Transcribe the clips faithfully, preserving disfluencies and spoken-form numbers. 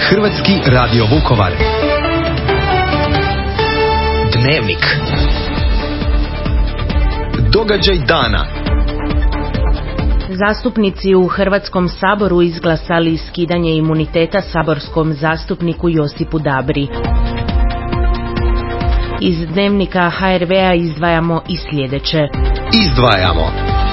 Hrvatski radio Vukovar. Dnevnik. Događaj dana. Zastupnici u Hrvatskom saboru izglasali skidanje imuniteta saborskom zastupniku Josipu Dabri. Iz Dnevnika H R V-a izdvajamo i sljedeće. Izdvajamo.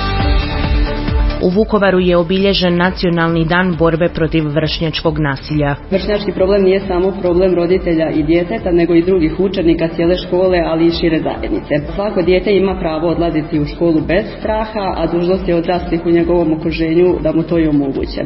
U Vukovaru je obilježen Nacionalni dan borbe protiv vršnjačkog nasilja. Vršnjački problem nije samo problem roditelja i djeteta, nego i drugih učenika, cijele škole, ali i šire zajednice. Svako dijete ima pravo odlaziti u školu bez straha, a dužnost je odraslih u njegovom okruženju da mu to i omoguće.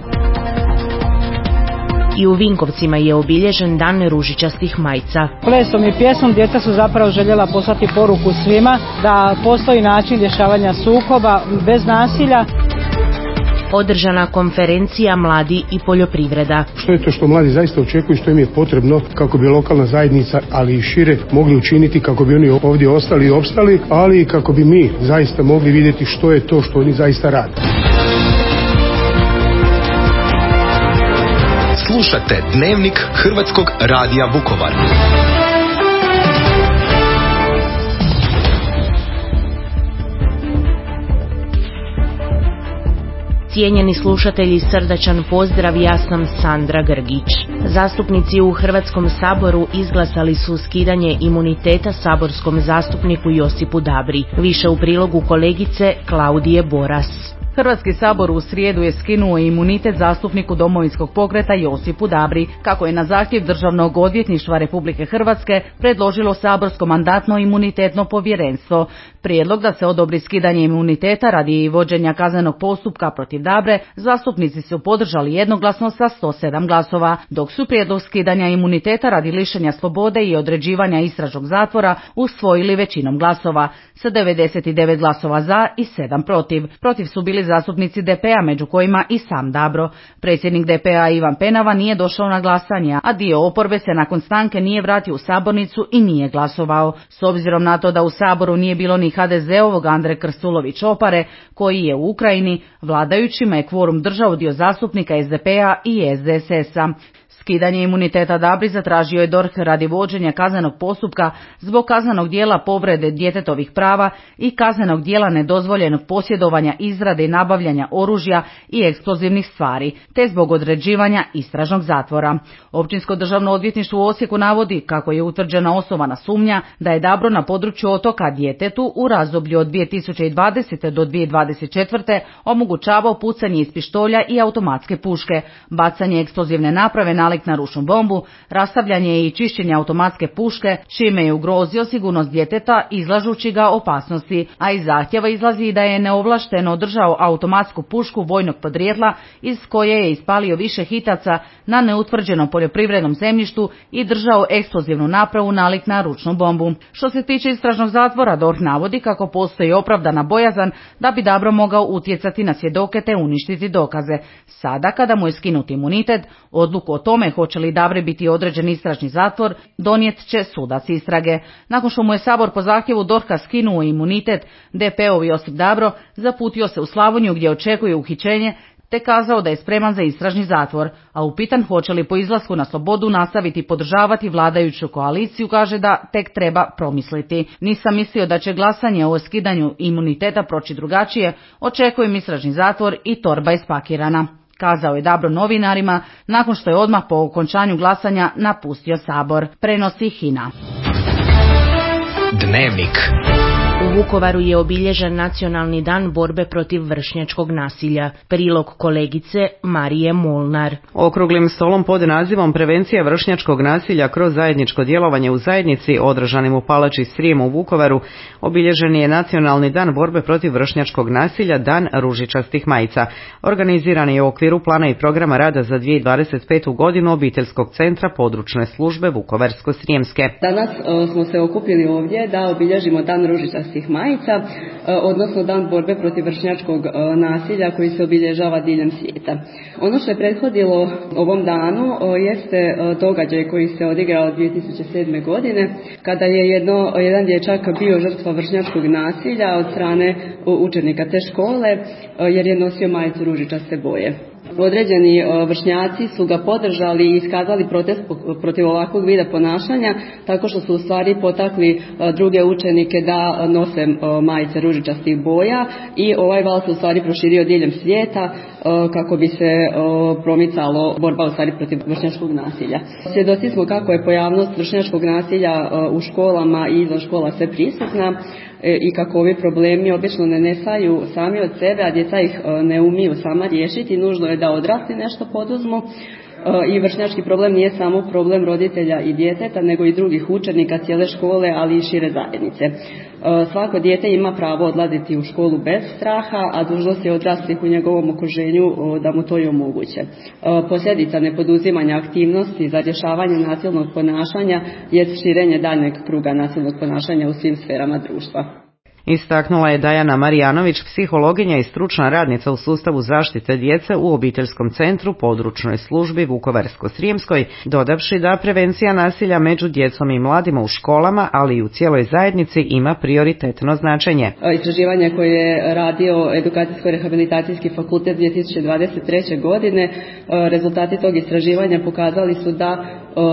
I u Vinkovcima je obilježen dan ružičastih majica. Plesom i pjesmom djeca su zapravo željela poslati poruku svima da postoji način rješavanja sukoba bez nasilja. Održana konferencija Mladi i poljoprivreda. Što je to što mladi zaista očekuju, što im je potrebno kako bi lokalna zajednica, ali i šire, mogli učiniti kako bi oni ovdje ostali i opstali, ali i kako bi mi zaista mogli vidjeti što je to što oni zaista rade. Slušate Dnevnik Hrvatskog radija Vukovar. Cijenjeni slušatelji, srdačan pozdrav, ja sam Sandra Grgić. Zastupnici u Hrvatskom saboru izglasali su skidanje imuniteta saborskom zastupniku Josipu Dabri. Više u prilogu kolegice Klaudije Boras. Hrvatski sabor u srijedu je skinuo imunitet zastupniku Domovinskog pokreta Josipu Dabri, kako je na zahtjev Državnog odvjetništva Republike Hrvatske predložilo saborsko mandatno-imunitetno povjerenstvo. Prijedlog da se odobri skidanje imuniteta radi vođenja kaznenog postupka protiv Dabre zastupnici su podržali jednoglasno sa sto sedam glasova, dok su prijedlog skidanja imuniteta radi lišenja slobode i određivanja istražnog zatvora usvojili većinom glasova, sa devedeset devet glasova za i sedam protiv. Protiv su bili zastupnici D P-a, među kojima i sam Dabro. Predsjednik D P-a Ivan Penava nije došao na glasanje, a dio oporbe se nakon stanke nije vratio u sabornicu i nije glasovao. S obzirom na to da u Saboru nije bilo ni H D Z-ovog Andre Krstulović-Opare, koji je u Ukrajini, vladajućima je kvorum držao dio zastupnika S D P-a i S D S S-a. Skidanje imuniteta Dabri zatražio je D O R H radi vođenja kaznenog postupka zbog kaznenog djela povrede djetetovih prava i kaznenog djela nedozvoljenog posjedovanja, izrade i nabavljanja oružja i eksplozivnih stvari, te zbog određivanja istražnog zatvora. Općinsko državno odvjetništvo u Osijeku navodi kako je utvrđena osnovana sumnja da je Dabro na području otoka djetetu u razdoblju od dvije tisuće dvadesete do dvije tisuće dvadeset četvrte omogućavao pucanje iz pištolja i automatske puške, bacanje eksplozivne naprave nalik na ručnu bombu, rastavljanje i čišćenje automatske puške, čime je ugrozio sigurnost djeteta izlažući ga opasnosti, a iz zahtjeva izlazi da je neovlašteno držao automatsku pušku vojnog podrijetla iz koje je ispalio više hitaca na neutvrđenom poljoprivrednom zemljištu i držao eksplozivnu napravu nalik na ručnu bombu. Što se tiče istražnog zatvora, D O R H navodi kako postoji opravdana bojazan da bi Dabro mogao utjecati na svjedoke te uništiti dokaze. Sada, kada mu je skinut imunitet, odluku o tome hoće li Dabri biti određen istražni zatvor donijet će sudac istrage. Nakon što mu je Sabor po zahtjevu D O R H-a skinuo imunitet, D P-ov Josip Dabro zaputio se u Slavoniju gdje očekuje uhićenje, te kazao da je spreman za istražni zatvor, a upitan hoće li po izlasku na slobodu nastaviti podržavati vladajuću koaliciju, kaže da tek treba promisliti. Nisam mislio da će glasanje o skidanju imuniteta proći drugačije, očekujem istražni zatvor i torba je spakirana, kazao je Dabro novinarima nakon što je odmah po okončanju glasanja napustio Sabor. Prenosi Hina. Dnevnik. U Vukovaru je obilježen Nacionalni dan borbe protiv vršnjačkog nasilja. Prilog kolegice Marije Molnar. Okruglim stolom pod nazivom Prevencija vršnjačkog nasilja kroz zajedničko djelovanje u zajednici, održanim u Palači Srijem u Vukovaru, obilježen je Nacionalni dan borbe protiv vršnjačkog nasilja, Dan ružičastih majica. Organiziran je u okviru plana i programa rada za dvije tisuće dvadeset petu godinu Obiteljskog centra područne službe Vukovarsko-srijemske. Danas o, smo se okupili ovdje da obilježimo Dan ružičastih majica, odnosno Dan borbe protiv vršnjačkog nasilja koji se obilježava diljem svijeta. Ono što je prethodilo ovom danu jeste događaj koji se odigrao dvije tisuće sedme. godine, kada je jedno, jedan dječak bio žrtva vršnjačkog nasilja od strane učenika te škole jer je nosio majicu ružičaste boje. Određeni vršnjaci su ga podržali i iskazali protest protiv ovakvog vida ponašanja tako što su u stvari potakli druge učenike da nose majice ružičastih boja i ovaj val se u stvari proširio diljem svijeta kako bi se promicalo borba u stvari protiv vršnjačkog nasilja. Svjedoci smo kako je pojavnost vršnjačkog nasilja u školama i izvan škola sve prisutna i kako ovi problemi obično ne nestaju sami od sebe, a djeca ih ne umiju sama riješiti. Nužno je da odrasli nešto poduzmu i vršnjački problem nije samo problem roditelja i djeteta, nego i drugih učenika, cijele škole, ali i šire zajednice. Svako dijete ima pravo odlaziti u školu bez straha, a dužnost je odraslih u njegovom okruženju da mu to i omoguće. Posljedica nepoduzimanja aktivnosti za rješavanje nasilnog ponašanja je širenje daljnjeg kruga nasilnog ponašanja u svim sferama društva. Istaknula je Dajana Marijanović, psihologinja i stručna radnica u sustavu zaštite djece u obiteljskom centru područnoj službi Vukovarsko-srijemskoj, dodavši da prevencija nasilja među djecom i mladima u školama, ali i u cijeloj zajednici ima prioritetno značenje. Istraživanje koje je radio Edukacijsko-rehabilitacijski fakultet dvije tisuće dvadeset treće. godine, rezultati tog istraživanja pokazali su da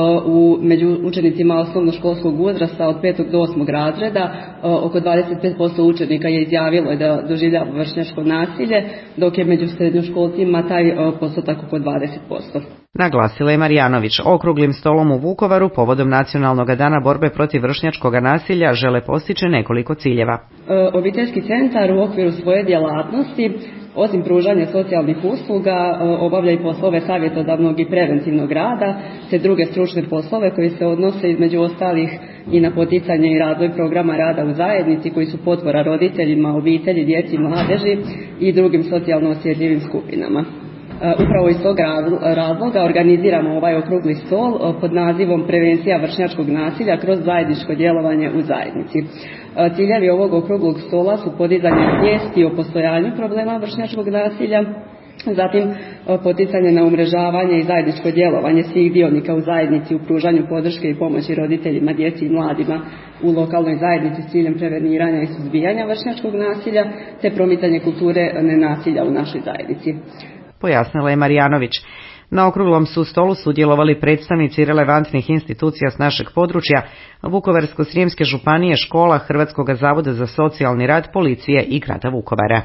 u među učenicima osnovnoškolskog uzrasta od petog do osmog razreda oko dvadeset pet posto učenika je izjavilo da doživljava vršnjačko nasilje, dok je među srednjoškolcima taj postotak oko dvadeset posto. Naglasila je Marijanović. Okruglim stolom u Vukovaru povodom Nacionalnog dana borbe protiv vršnjačkog nasilja žele postići nekoliko ciljeva. Obiteljski centar u okviru svoje djelatnosti osim pružanja socijalnih usluga obavlja i poslove savjetodavnog i preventivnog rada, te druge stručne poslove koji se odnose između ostalih i na poticanje i razvoj programa rada u zajednici koji su potpora roditeljima, obitelji, djeci i mladeži i drugim socijalno osjetljivim skupinama. Upravo iz tog razloga organiziramo ovaj okrugli stol pod nazivom Prevencija vršnjačkog nasilja kroz zajedničko djelovanje u zajednici. Ciljevi ovog okruglog stola su podizanje svijesti o postojanju problema vršnjačkog nasilja, zatim poticanje na umrežavanje i zajedničko djelovanje svih dionika u zajednici u pružanju podrške i pomoći roditeljima, djeci i mladima u lokalnoj zajednici s ciljem preveniranja i suzbijanja vršnjačkog nasilja, te promicanje kulture nenasilja u našoj zajednici. Pojasnila je Marijanović. Na okruglom su stolu sudjelovali predstavnici relevantnih institucija s našeg područja, Vukovarsko-srijemske županije, škola, Hrvatskog zavoda za socijalni rad, policije i grada Vukovara.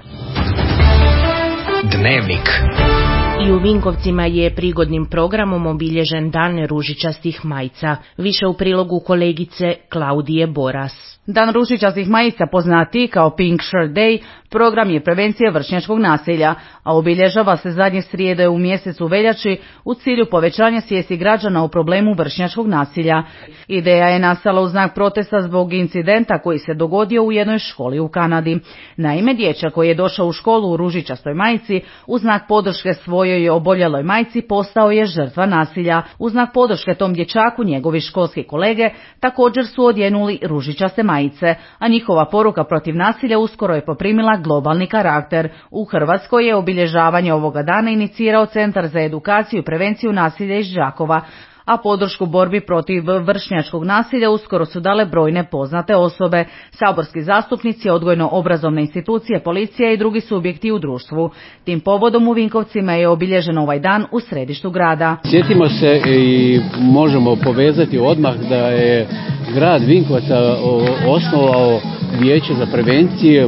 Dnevnik. I u Vinkovcima je prigodnim programom obilježen Dan ružičastih majica. Više u prilogu kolegice Klaudije Boras. Dan ružičastih majica, poznatiji kao Pink Shirt Day, program je prevencije vršnjačkog nasilja, a obilježava se zadnje srijede u mjesecu veljači u cilju povećanja svijesti građana o problemu vršnjačkog nasilja. Ideja je nastala u znak protesta zbog incidenta koji se dogodio u jednoj školi u Kanadi. Naime, dječak koji je došao u školu u ružičastoj majici, u znak podrške svojoj oboljeloj majci, postao je žrtva nasilja. U znak podrške tom dječaku njegovi školski kolege također su odjenuli ružičaste majice, a njihova poruka protiv nasilja uskoro je poprimila globalni karakter. U Hrvatskoj je obilježavanje ovoga dana inicirao Centar za edukaciju i prevenciju nasilja iz Đakova, a podršku borbi protiv vršnjačkog nasilja uskoro su dale brojne poznate osobe, saborski zastupnici, odgojno-obrazovne institucije, policija i drugi subjekti u društvu. Tim povodom u Vinkovcima je obilježen ovaj dan u središtu grada. Sjetimo se i možemo povezati odmah da je grad Vinkovaca osnovao vijeće za prevencije e,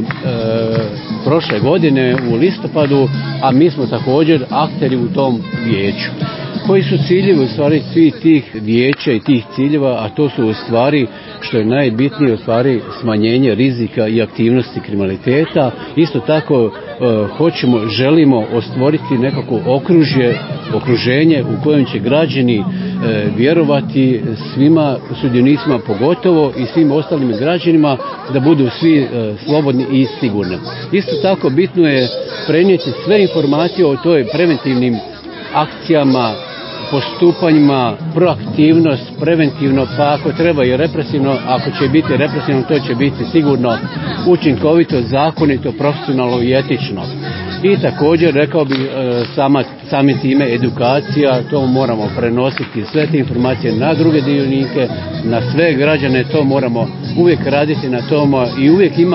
prošle godine u listopadu, a mi smo također akteri u tom vijeću. Koji su ciljevi u stvari svih tih vijeća i tih ciljeva, a to su u stvari, što je najbitnije, u stvari smanjenje rizika i aktivnosti kriminaliteta. Isto tako e, hoćemo, želimo ostvoriti nekako okružje, okruženje u kojem će građani e, vjerovati svima sudionicima, pogotovo i svim ostalim građanima, da budu svi e, slobodni i sigurni. Isto tako bitno je prenijeti sve informacije o toj preventivnim akcijama, postupanjima, proaktivnost, preventivno, pa ako treba i represivno, ako će biti represivno, to će biti sigurno učinkovito, zakonito, profesionalno i etično. I također, rekao bih, sama, sami time edukacija, to moramo prenositi sve te informacije na druge dionike, na sve građane, to moramo uvijek raditi na tom i uvijek ima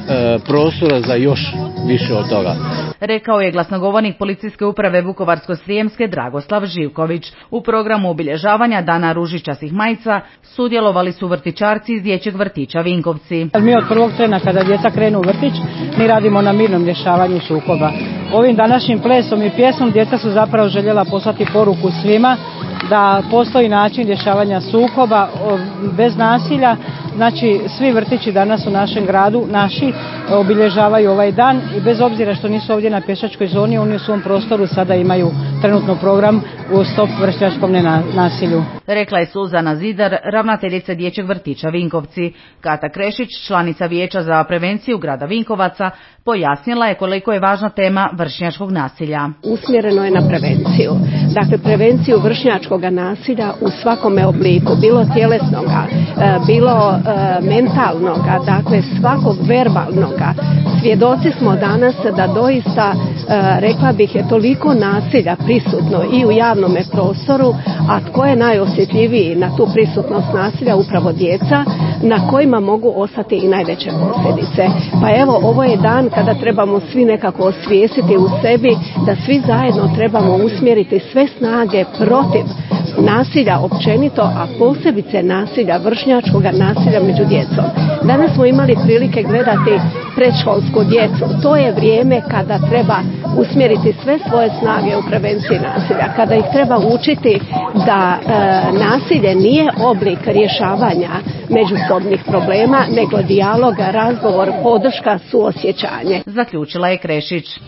prostora za još više od toga. Rekao je glasnogovornik Policijske uprave Vukovarsko-srijemske Dragoslav Živković. U programu obilježavanja Dana ružičastih majica sudjelovali su vrtićarci iz dječjeg vrtića Vinkovci. Mi od prvog trena kada djeca krenu u vrtić, mi radimo na mirnom rješavanju sukoba. Ovim današnjim plesom i pjesmom djeca su zapravo željela poslati poruku svima da postoji način rješavanja sukoba bez nasilja. Znači, svi vrtići danas u našem gradu, naši, obilježavaju ovaj dan i bez obzira što nisu ovdje na pješačkoj zoni, oni u svom prostoru sada imaju trenutno program u stop vršnjačkom nasilju. Rekla je Suzana Zidar, ravnateljica dječjeg vrtića Vinkovci. Kata Krešić, članica Vijeća za prevenciju grada Vinkovaca, pojasnila je koliko je važna tema vršnjačkog nasilja. Usmjereno je na prevenciju. Dakle, prevenciju vršnjačkog nasilja u svakome obliku, bilo tjelesnoga, bilo mentalnoga, dakle svakog verbalnoga. Svjedoci smo danas da doista, rekla bih, je toliko nasilja prisutno i u javnome prostoru, a tko je najosjetljiviji na tu prisutnost nasilja? Upravo djeca, na kojima mogu ostati i najveće posljedice. Pa evo, ovo je dan kada trebamo svi nekako osvijestiti u sebi da svi zajedno trebamo usmjeriti sve snage protiv nasilja općenito, a posebice nasilja, vršnjačkog nasilja među djecom. Danas smo imali prilike gledati predškolsku djecu. To je vrijeme kada treba usmjeriti sve svoje snage u prevenciji nasilja, kada ih treba učiti da e, nasilje nije oblik rješavanja međusobnih problema, nego dijalog, razgovor, podrška, suosjećanje. Zaključila je Krešić.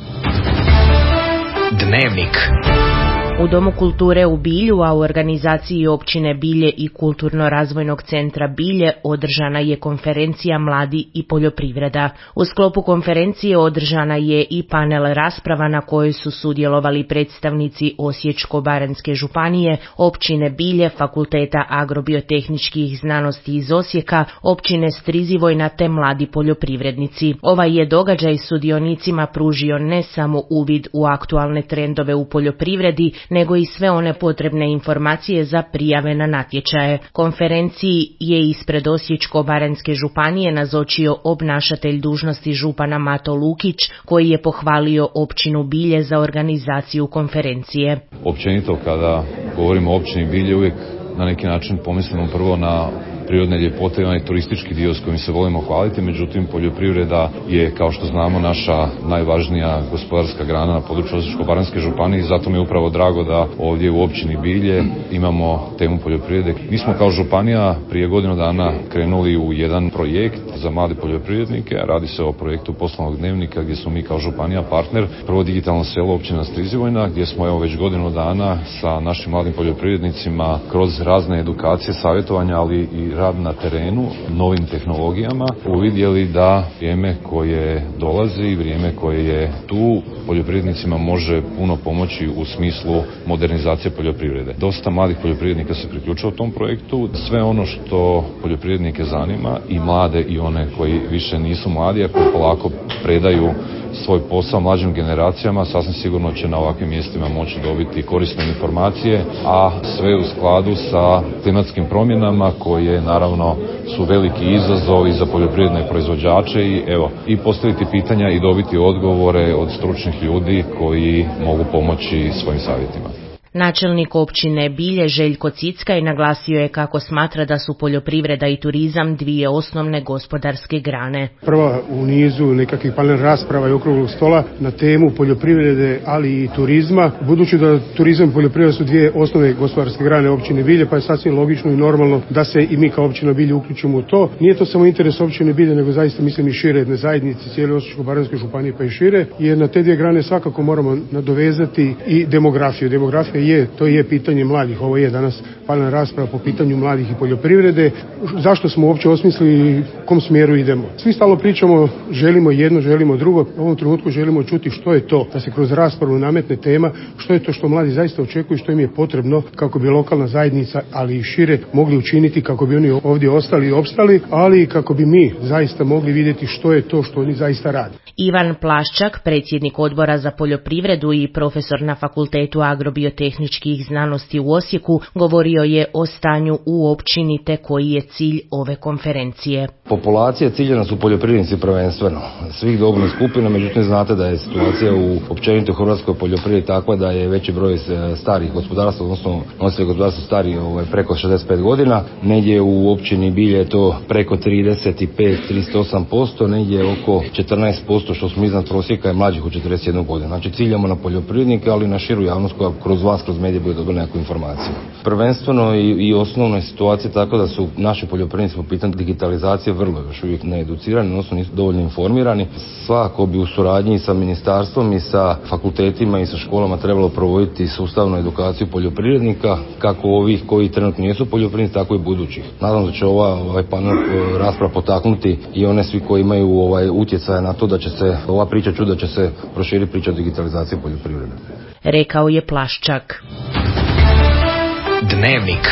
Dnevnik. U Domu kulture u Bilju, a u organizaciji općine Bilje i Kulturno-razvojnog centra Bilje održana je konferencija Mladi i poljoprivreda. U sklopu konferencije održana je i panel rasprava na kojoj su sudjelovali predstavnici Osječko-baranjske županije, općine Bilje, Fakulteta agrobiotehničkih znanosti iz Osijeka, općine Strizivojna te mladi poljoprivrednici. Ovaj je događaj sudionicima pružio ne samo uvid u aktualne trendove u poljoprivredi, nego i sve one potrebne informacije za prijave na natječaje. Konferenciji je ispred Osječko-baranjske županije nazočio obnašatelj dužnosti župana Mato Lukić, koji je pohvalio općinu Bilje za organizaciju konferencije. Općenito kada govorimo o općini Bilje uvijek na neki način pomislimo prvo na prirodne ljepote i onaj turistički dio s kojim se volimo hvaliti, međutim poljoprivreda je, kao što znamo, naša najvažnija gospodarska grana na području Osječko-baranjske županije i zato mi je upravo drago da ovdje u općini Bilje imamo temu poljoprivrede. Mi smo kao županija prije godinu dana krenuli u jedan projekt za mlade poljoprivrednike, radi se o projektu poslovnog dnevnika gdje smo mi kao županija partner, prvo digitalno selo općina Strizivojna, gdje smo evo već godinu dana sa našim mladim poljoprivrednicima kroz razne edukacije, savjetovanja, ali i rad na terenu, novim tehnologijama, uvidjeli da vrijeme koje dolazi i vrijeme koje je tu poljoprivrednicima može puno pomoći u smislu modernizacije poljoprivrede. Dosta mladih poljoprivrednika se priključilo tom projektu. Sve ono što poljoprivrednike zanima, i mlade i one koji više nisu mladi, ako polako predaju svoj posao mlađim generacijama, sasvim sigurno će na ovakvim mjestima moći dobiti korisne informacije, a sve u skladu sa klimatskim promjenama koje naravno su veliki izazovi za poljoprivredne proizvođače i evo i postaviti pitanja i dobiti odgovore od stručnih ljudi koji mogu pomoći svojim savjetima. Načelnik općine Bilje Željko Cickaj naglasio je kako smatra da su poljoprivreda i turizam dvije osnovne gospodarske grane. Prva u nizu nekakvih panel rasprava i okruglog stola na temu poljoprivrede, ali i turizma. Budući da turizam i poljoprivreda su dvije osnovne gospodarske grane općine Bilje, pa je sasvim logično i normalno da se i mi kao općina Bilje uključimo u to. Nije to samo interes općine Bilje, nego zaista mislim i šire jedne zajednice, cijele Osječko-baranjske županije pa i šire, jer na te dvije grane svakako moramo nadovezati i demografiju. Demografija je, to je pitanje mladih. Ovo je danas panelna rasprava po pitanju mladih i poljoprivrede. Zašto smo uopće osmislili u kom smjeru idemo? Svi stalno pričamo, želimo jedno, želimo drugo. U ovom trenutku želimo čuti što je to, da se kroz raspravu nametne tema, što je to što mladi zaista očekuju, što im je potrebno kako bi lokalna zajednica, ali i šire, mogli učiniti kako bi oni ovdje ostali i opstali, ali i kako bi mi zaista mogli vidjeti što je to što oni zaista rade. Ivan Plaščak, predsjednik odbora za poljoprivredu i profesor na Fakultetu agrobiotehničkih tehničkih znanosti u Osijeku govorio je o stanju u općini te koji je cilj ove konferencije. Populacija ciljena su poljoprivrednici prvenstveno, svih dobnih skupina, međutim znate da je situacija u općenito hrvatskoj poljoprivredi takva da je veći broj starih gospodarstva, odnosno nositelja gospodarstva stari ovaj, preko šezdeset pet godina, negdje u općini Bilje je to preko trideset pet do trideset osam posto, negdje oko četrnaest posto što smo iznad prosjeka je mlađih od četrdeset jednu godinu. Znači ciljamo na poljoprivrednike, ali i na širu javnost koja kroz vas, kroz medije bude dobila neku informaciju. Prvenstveno i, i osnovna je situacija tako da su naši poljoprivrednici po pitanju digitalizacije vrlo još uvijek needucirani, odnosno nisu dovoljno informirani. Svakako bi u suradnji sa ministarstvom i sa fakultetima i sa školama trebalo provoditi sustavnu edukaciju poljoprivrednika, kako ovih koji trenutno nisu poljoprivrednici, tako i budućih. Nadam se da će ova ovaj panel rasprava potaknuti i one svi koji imaju ovaj utjecaj na to da će se ova priča čuti da će se proširiti priča o digitalizaciji poljoprivrede. Rekao je Plaščak. Dnevnik.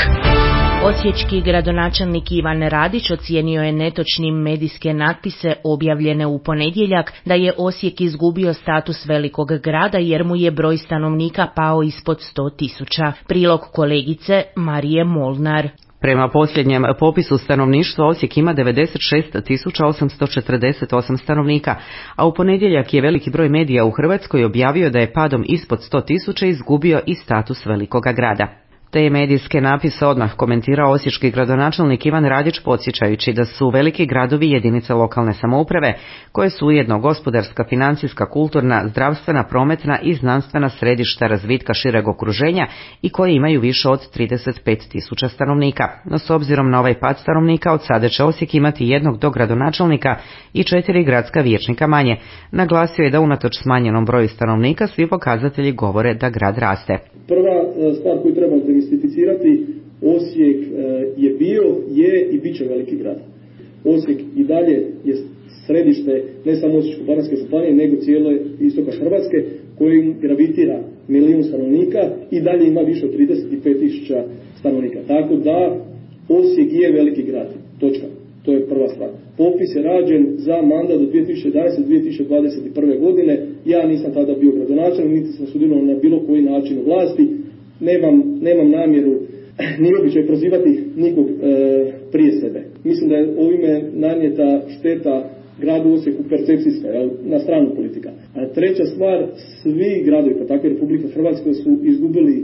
Osječki gradonačelnik Ivan Radić ocijenio je netočnim medijske natpise objavljene u ponedjeljak da je Osijek izgubio status velikog grada jer mu je broj stanovnika pao ispod sto tisuća. Prilog kolegice Marije Molnar. Prema posljednjem popisu stanovništva Osijek ima devedeset šest tisuća osamsto četrdeset osam stanovnika, a u ponedjeljak je veliki broj medija u Hrvatskoj objavio da je padom ispod sto tisuća izgubio i status velikoga grada. Te medijske napise odmah komentirao osječki gradonačelnik Ivan Radić podsjećajući da su veliki gradovi jedinice lokalne samouprave koje su ujedno gospodarska, financijska, kulturna, zdravstvena, prometna i znanstvena središta razvitka šireg okruženja i koji imaju više od trideset pet tisuća stanovnika. No s obzirom na ovaj pad stanovnika od sada će Osijek imati jednog dogradonačelnika i četiri gradska vijećnika manje. Naglasio je da unatoč smanjenom broju stanovnika svi pokazatelji govore da grad raste. Prva stvar koju treba demistificirati, Osijek je bio, je i bit će veliki grad. Osijek i dalje je središte ne samo Osječko-baranjske županije, nego cijele istoka Hrvatske, kojim gravitira milijun stanovnika i dalje ima više od trideset pet tisuća stanovnika. Tako da Osijek je veliki grad. Točka. To je prva stvar. Popis je rađen za mandat do dvije tisuće jedanaeste do dvije tisuće dvadeset prve godine. Ja nisam tada bio gradonačelnik, niti sam sudjelovao na bilo koji način u vlasti. Nemam, nemam namjeru ni običaj prozivati nikog e, prije sebe. Mislim da je ovime nanijeta šteta gradu Osijeku percepcijska, jel, na stranu politika. A treća stvar, svi gradovi, pa tako i Republika Hrvatska, su izgubili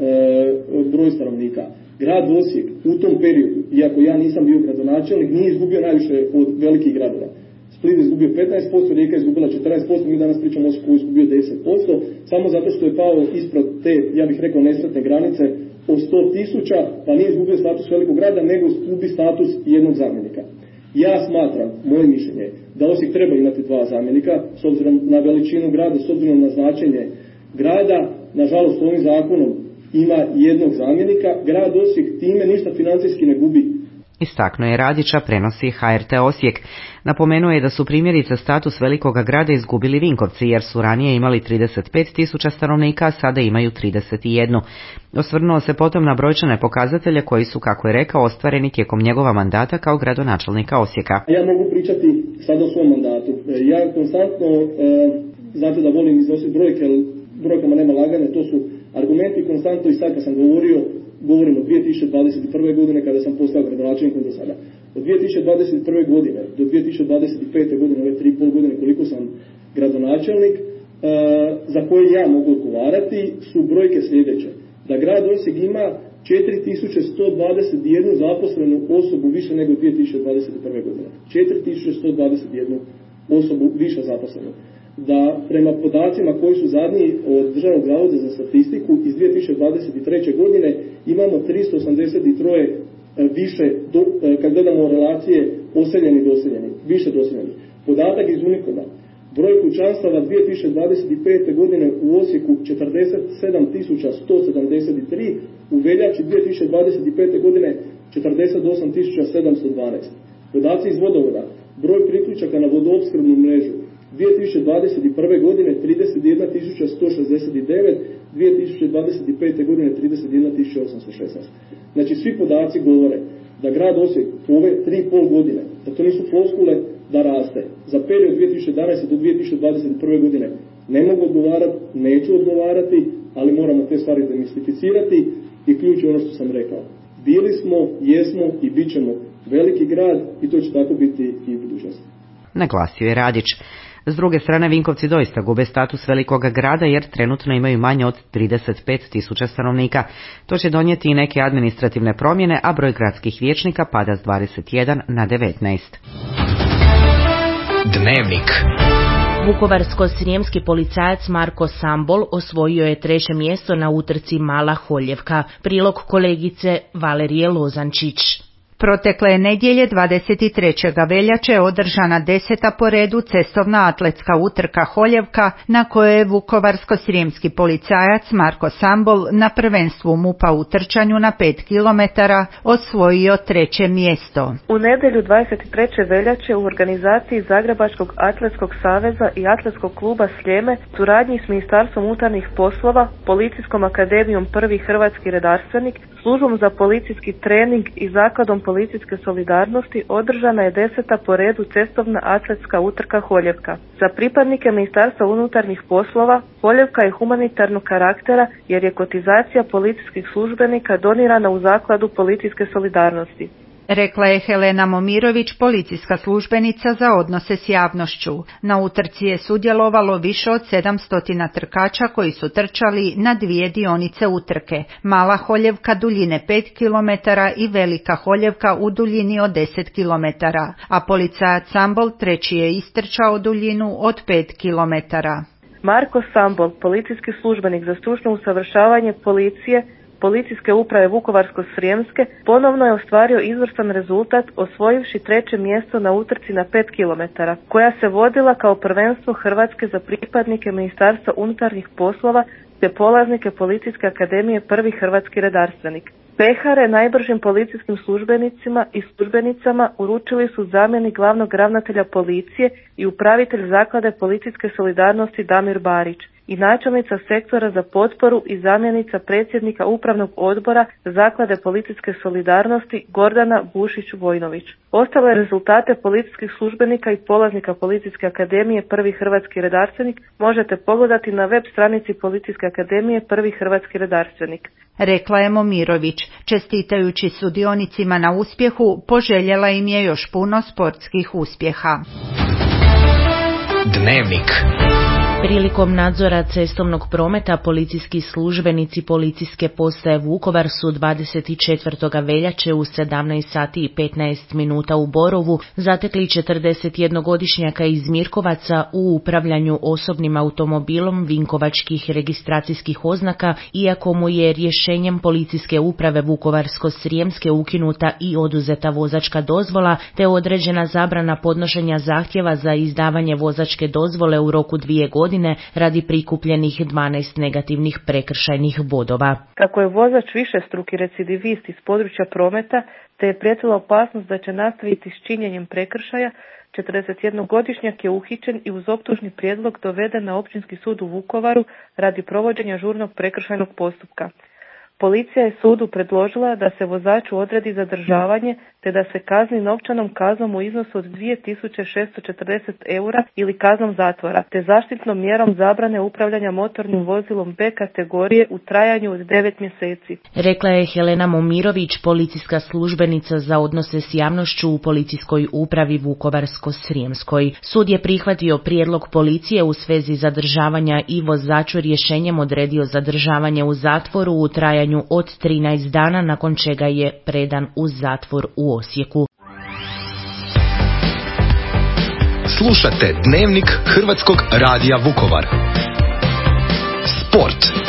e, broj stanovnika. Grad Osijek u tom periodu, iako ja nisam bio gradonačelnik, nije izgubio najviše od velikih gradova. Split je izgubio petnaest posto, Rijeka je izgubila četrnaest posto, mi danas pričamo o Osijeku koji je izgubio deset posto, samo zato što je pao ispred te, ja bih rekao, nesretne granice od sto tisuća, pa nije izgubio status velikog grada, nego izgubi status jednog zamjenika. Ja smatram, moje mišljenje, da Osijek treba imati dva zamjenika, s obzirom na veličinu grada, s obzirom na značenje grada. Nažalost, ovim zakonom ima jednog zamjenika, grad Osijek time ništa financijski ne gubi. Istaknuo je Radića, prenosi H R T Osijek. Napomenuo je da su primjerice status velikoga grada izgubili Vinkovci, jer su ranije imali trideset pet tisuća stanovnika, a sada imaju trideset jedan. Osvrnuo se potom na brojčane pokazatelje koji su, kako je rekao, ostvareni tijekom njegova mandata kao gradonačelnika Osijeka. Ja mogu pričati sada o svom mandatu. Ja konstantno, e, znate da volim iznositi brojke, ali brojkama nema lagane, to su argumenti konstantno i sad kad sam govorio, govorim od dvije tisuće dvadeset prve godine kada sam postao gradonačelnikom do sada. Od dvije tisuće dvadeset prve godine do dvije tisuće dvadeset pete godine, ove tri i pol godine koliko sam gradonačelnik, e, za koje ja mogu odgovarati, su brojke sljedeće. Da grad Osijek ima četiri tisuće sto dvadeset jednu zaposlenu osobu više nego dvije tisuće dvadeset prve godine. četiri tisuće sto dvadeset jednu osobu više zaposlenu. Da prema podacima koji su zadnji od Državnog zavoda za statistiku iz dvije tisuće dvadeset treće godine imamo tristo osamdeset tri više, do, kad gledamo relacije poseljeni i doseljeni, više doseljeni. Podatak iz Unikoma, broj kućanstava dvije tisuće dvadeset pete godine u Osijeku četrdeset sedam tisuća sto sedamdeset tri, u veljači dvije tisuće dvadeset pete godine četrdeset osam tisuća sedamsto dvanaest. Podaci iz vodovoda, broj priključaka na vodoopskrbnu mrežu dvije tisuće dvadeset prve godine trideset jedna tisuća sto šezdeset devet, dvije tisuće dvadeset pete godine trideset jedna tisuća osamsto šesnaest. Znači svi podaci govore da grad Osijek u ove tri i pol godine, da to nisu floskule, da raste. Za period dvije tisuće jedanaeste do dvije tisuće dvadeset prve godine ne mogu odgovarati, neću odgovarati, ali moramo te stvari demistificirati i ključ je ono što sam rekao. Bili smo, jesmo i bit ćemo veliki grad i to će tako biti i u budućnosti. Naglasio je Radić. S druge strane, Vinkovci doista gube status velikog grada jer trenutno imaju manje od trideset pet tisuća stanovnika. To će donijeti i neke administrativne promjene, a broj gradskih vijećnika pada s dvadeset jedan na devetnaest. Dnevnik. Vukovarsko-srijemski policajac Marko Sambol osvojio je treće mjesto na utrci Mala Holjevka. Prilog kolegice Valerije Lozančić. Protekle je nedjelje dvadeset trećeg veljače održana deseta po redu cestovna atletska utrka Holjevka na kojoj je vukovarsko-srijemski policajac Marko Sambol na prvenstvu MUP-a u trčanju na pet kilometara osvojio treće mjesto. U nedjelju dvadeset treće veljače u organizaciji Zagrebačkog atletskog saveza i atletskog kluba Sljeme, suradnji s Ministarstvom unutarnjih poslova, Policijskom akademijom Prvi hrvatski redarstvenik, Službom za policijski trening i Zakladom policijske solidarnosti održana je deseta po redu cestovna atletska utrka Holjevka. Za pripadnike Ministarstva unutarnjih poslova Holjevka je humanitarnog karaktera jer je kotizacija policijskih službenika donirana u Zakladu policijske solidarnosti. Rekla je Helena Momirović, policijska službenica za odnose s javnošću. Na utrci je sudjelovalo više od sedamsto trkača koji su trčali na dvije dionice utrke. Mala Holjevka duljine pet kilometara i Velika Holjevka u duljini od deset kilometara, a policajac Sambol treći je istrčao duljinu od pet kilometara. Marko Sambol, policijski službenik za stručno usavršavanje policije Policijske uprave Vukovarsko-srijemske, ponovno je ostvario izvrstan rezultat osvojivši treće mjesto na utrci na pet kilometara, koja se vodila kao prvenstvo Hrvatske za pripadnike Ministarstva unutarnjih poslova te polaznike Policijske akademije Prvi hrvatski redarstvenik. Pehare najbržim policijskim službenicima i službenicama uručili su zamjenik glavnog ravnatelja policije i upravitelj Zaklade policijske solidarnosti Damir Barić i načelnica sektora za potporu i zamjenica predsjednika upravnog odbora Zaklade policijske solidarnosti Gordana Bušić-Vojnović. Ostale rezultate policijskih službenika i polaznika Policijske akademije Prvi hrvatski redarstvenik možete pogledati na web stranici Policijske akademije Prvi hrvatski redarstvenik. Rekla je Momirović. Čestitajući sudionicima na uspjehu, poželjela im je još puno sportskih uspjeha. Dnevnik. Prilikom nadzora cestovnog prometa policijski službenici policijske postaje Vukovar su dvadeset četvrtog veljače u sedamnaest sati i petnaest minuta u Borovu zatekli četrdesetjednogodišnjaka iz Mirkovaca u upravljanju osobnim automobilom vinkovačkih registracijskih oznaka, iako mu je rješenjem policijske uprave Vukovarsko-srijemske ukinuta i oduzeta vozačka dozvola te određena zabrana podnošenja zahtjeva za izdavanje vozačke dozvole u roku dvije godine radi prikupljenih dvanaest negativnih prekršajnih bodova. Kako je vozač višestruki recidivist iz područja prometa, te je prijetila opasnost da će nastaviti s činjenjem prekršaja, četrdesetjednogodišnjak je uhićen i uz optužni prijedlog doveden na Općinski sud u Vukovaru radi provođenja žurnog prekršajnog postupka. Policija je sudu predložila da se vozaču odredi zadržavanje te da se kazni novčanom kaznom u iznosu od dvije tisuće šesto četrdeset eura ili kaznom zatvora, te zaštitnom mjerom zabrane upravljanja motornim vozilom B kategorije u trajanju od devet mjeseci. Rekla je Helena Momirović, policijska službenica za odnose s javnošću u policijskoj upravi Vukovarsko-srijemskoj. Sud je prihvatio prijedlog policije u svezi zadržavanja i vozaču rješenjem odredio zadržavanje u zatvoru u trajanju od trinaest dana, nakon čega je predan u zatvor u Osijeku. Slušate Dnevnik Hrvatskog radija Vukovar. Sport.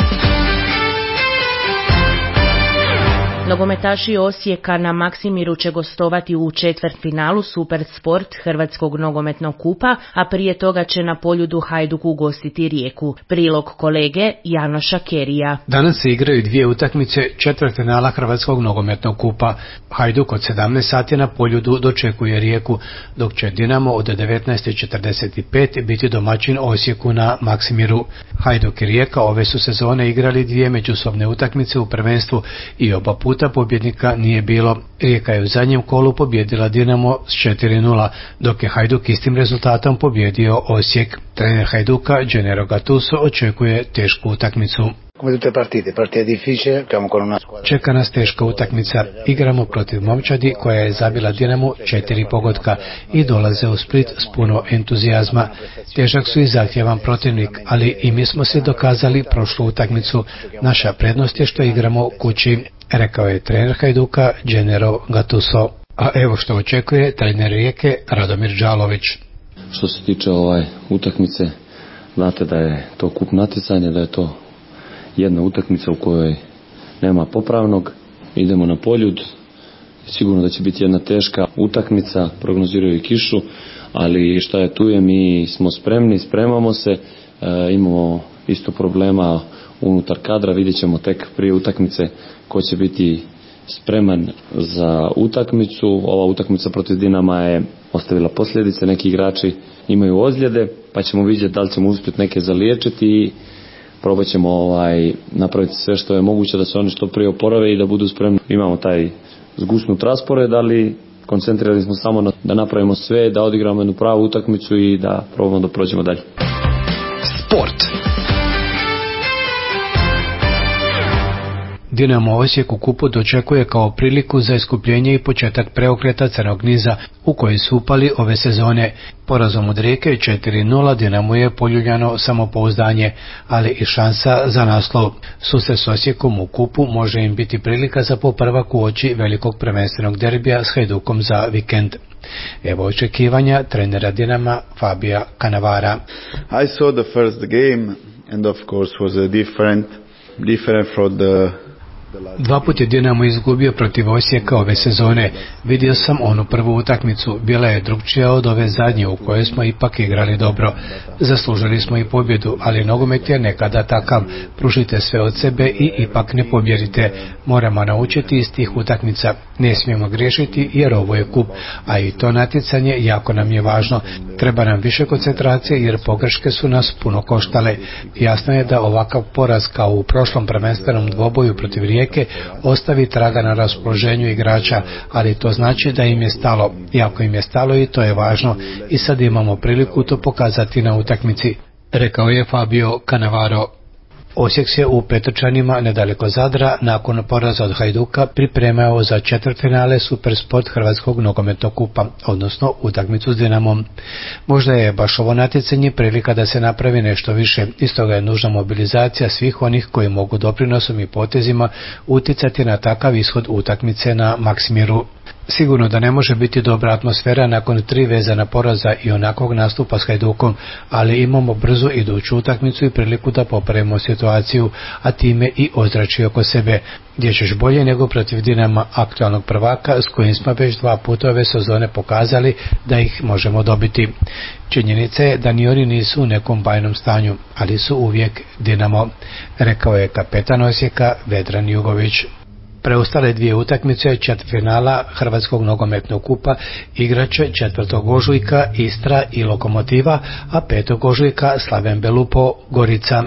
Nogometaši Osijeka na Maksimiru će gostovati u četvrtfinalu Super Sport Hrvatskog nogometnog kupa, a prije toga će na Poljudu Hajduk ugostiti Rijeku. Prilog kolege Janoša Kerija. Danas se igraju dvije utakmice četvrtfinala Hrvatskog nogometnog kupa. Hajduk od sedamnaest sati na Poljudu dočekuje Rijeku, dok će Dinamo od devetnaest četrdeset pet biti domaćin Osijeku na Maksimiru. Hajduk i Rijeka ove su sezone igrali dvije međusobne utakmice u prvenstvu i oba puta pobjednika nije bilo. Rijeka je u zadnjem kolu pobjedila Dinamo s četiri nula, dok je Hajduk istim rezultatom pobjedio Osijek. Trener Hajduka Gennaro Gattuso očekuje tešku utakmicu. Čeka nas teška utakmica. Igramo protiv momčadi koja je zabila Dinamo četiri pogotka i dolaze u Split s puno entuzijazma. Težak su i zahtjevan protivnik, ali i mi smo se dokazali prošlu utakmicu. Naša prednost je što igramo kući, rekao je trener Hajduka Gennaro Gattuso. A evo što očekuje trener Rijeke Radomir Đalović. Što se tiče ovaj utakmice, znate da je to kup natjecanja, da je to jedna utakmica u kojoj nema popravnog. Idemo na Poljud, sigurno da će biti jedna teška utakmica, prognoziraju i kišu, ali šta je tu je, mi smo spremni, spremamo se, e, imamo isto problema unutar kadra, vidjet ćemo tek prije utakmice ko će biti spreman za utakmicu. Ova utakmica protiv Dinama je ostavila posljedice, neki igrači imaju ozljede, pa ćemo vidjeti da li ćemo uspjeti neke zaliječiti i probat ćemo ovaj, napraviti sve što je moguće da se oni što prije oporave i da budu spremni. Imamo taj zgusnut raspored, ali koncentrirali smo samo na, da napravimo sve, da odigramo jednu pravu utakmicu i da probamo da prođemo dalje. Sport. Dinamo Osijek u kupu dočekuje kao priliku za iskupljenje i početak preokreta crnog niza u koji su upali ove sezone. Porazom od Rijeke četiri nula Dinamo je poljuljano samopouzdanje, ali i šansa za naslov. Susret s Osijekom u kupu može im biti prilika za popravak uoči velikog prvenstvenog derbija s Hajdukom za vikend. Evo očekivanja trenera Dinama Fabija Cannavara. I saw the first game and of course was a different different from the Dva put je Dinamo izgubio protiv Osijeka ove sezone. Vidio sam onu prvu utakmicu, bila je drugčija od ove zadnje u kojoj smo ipak igrali dobro. Zaslužili smo i pobjedu, ali nogomet je nekada takav. Pružite sve od sebe i ipak ne pobjedite. Moramo naučiti iz tih utakmica. Ne smijemo griješiti jer ovo je kup, a i to natjecanje jako nam je važno. Treba nam više koncentracije jer pogreške su nas puno koštale. Jasno je da ovakav poraz kao u prošlom prvenstvenom dvoboju protiv Rijeke ostavi traga na raspoloženju igrača, ali to znači da im je stalo. Jako im je stalo i to je važno i sad imamo priliku to pokazati na utakmici, rekao je Fabio Cannavaro. Osijek se u Petrčanima nedaleko Zadra nakon poraza od Hajduka pripremao za četvrtfinale Supersport Hrvatskog nogometnog kupa, odnosno utakmicu s Dinamom. Možda je baš ovo natjecanje prilika da se napravi nešto više, istoga je nužna mobilizacija svih onih koji mogu doprinosom i potezima utjecati na takav ishod utakmice na Maksimiru. Sigurno da ne može biti dobra atmosfera nakon tri vezana poraza i onakvog nastupa s Hajdukom, ali imamo brzo iduću utakmicu i priliku da popravimo situaciju, a time i ozračje oko sebe, gdje ćeš bolje nego protiv Dinama, aktualnog prvaka s kojim smo već dva puta ove sezone pokazali da ih možemo dobiti. Činjenica je da ni oni nisu u nekom bajnom stanju, ali su uvijek Dinamo, rekao je kapetan Osijeka Vedran Jugović. Preostale dvije utakmice četvrtfinala Hrvatskog nogometnog kupa igraće četvrtog ožujka Istra i Lokomotiva, a petog ožujka Slaven Belupo Gorica.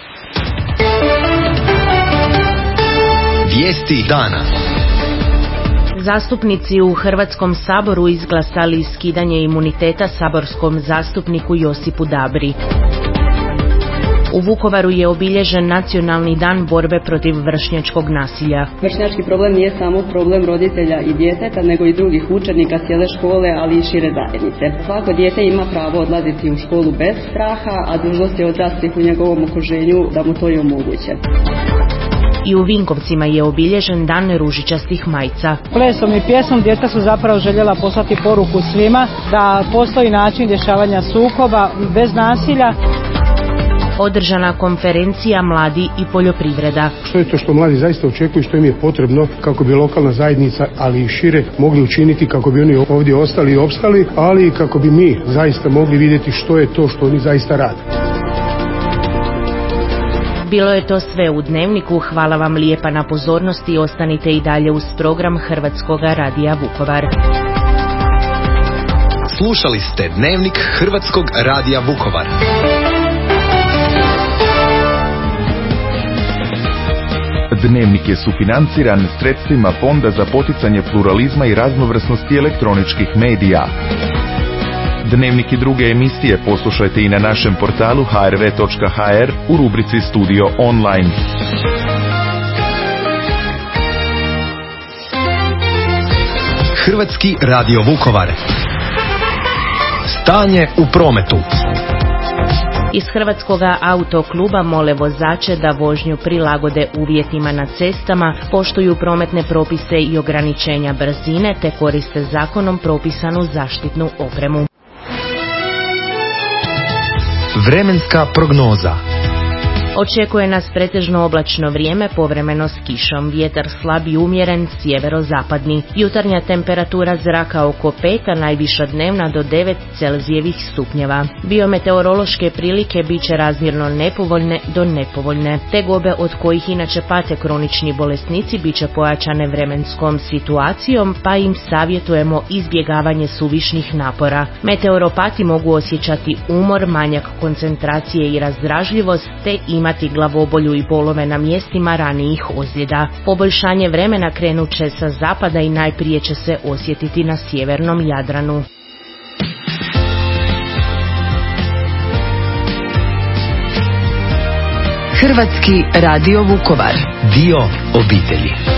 Vijesti dana. Zastupnici u Hrvatskom saboru izglasali skidanje imuniteta saborskom zastupniku Josipu Dabri. U Vukovaru je obilježen Nacionalni dan borbe protiv vršnjačkog nasilja. Vršnjački problem nije samo problem roditelja i djeteta, nego i drugih učenika cijele škole, ali i šire zajednice. Svako dijete ima pravo odlaziti u školu bez straha, a dužnost je odraslih u njegovom okruženju da mu to i omoguće. I u Vinkovcima je obilježen dan ružičastih majica. Plesom i pjesmom djeca su zapravo željela poslati poruku svima da postoji način rješavanja sukoba bez nasilja. Održana konferencija Mladi i poljoprivreda. Što je to što mladi zaista očekuju, što im je potrebno kako bi lokalna zajednica, ali i šire mogli učiniti kako bi oni ovdje ostali i opstali, ali i kako bi mi zaista mogli vidjeti što je to što oni zaista rade. Bilo je to sve u Dnevniku. Hvala vam lijepa na pozornosti i ostanite i dalje uz program Hrvatskog radija Vukovar. Slušali ste Dnevnik Hrvatskog radija Vukovar. Dnevnik je sufinanciran sredstvima Fonda za poticanje pluralizma i raznovrsnosti elektroničkih medija. Dnevnik i druge emisije poslušajte i na našem portalu h r v točka h r u rubrici Studio Online. Hrvatski radio Vukovar. Stanje u prometu. Iz Hrvatskog autokluba mole vozače da vožnju prilagode uvjetima na cestama, poštuju prometne propise i ograničenja brzine te koriste zakonom propisanu zaštitnu opremu. Vremenska prognoza. Očekuje nas pretežno oblačno vrijeme, povremeno s kišom, vjetar slab i umjeren, sjeverozapadni. Jutarnja temperatura zraka oko pet, a najviša dnevna do devet Celzijevih stupnjeva. Biometeorološke prilike bit će razmjerno nepovoljne do nepovoljne. Tegobe od kojih inače pate kronični bolesnici bit će pojačane vremenskom situacijom, pa im savjetujemo izbjegavanje suvišnih napora. Meteoropati mogu osjećati umor, manjak koncentracije i razdražljivost, te ima imati glavobolju i bolove na mjestima ranijih ozljeda. Poboljšanje vremena krenut će sa zapada i najprije će se osjetiti na sjevernom Jadranu. Hrvatski radio Vukovar. Dio obitelji.